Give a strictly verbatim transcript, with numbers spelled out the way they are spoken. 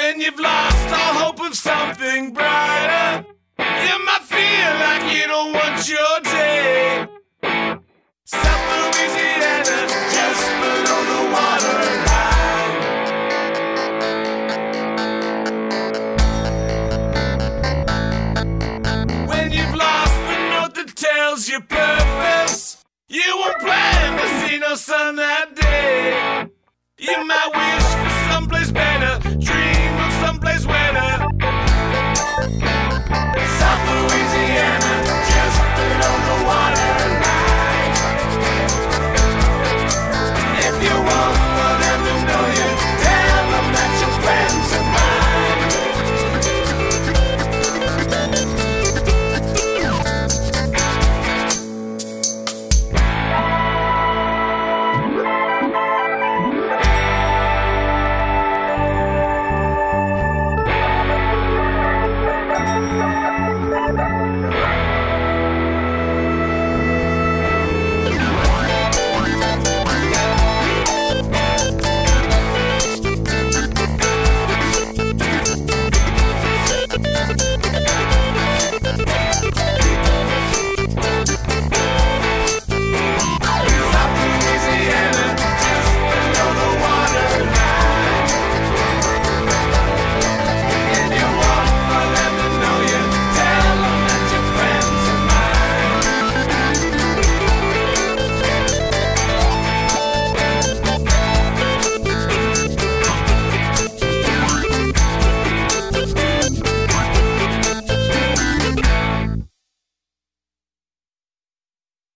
When you've lost all hope of something brighter, you might feel like you don't want your day. South Louisiana, just below the waterline. When you've lost the note that tells your purpose, you won't plan to see no sun that day. You might wish for someplace better,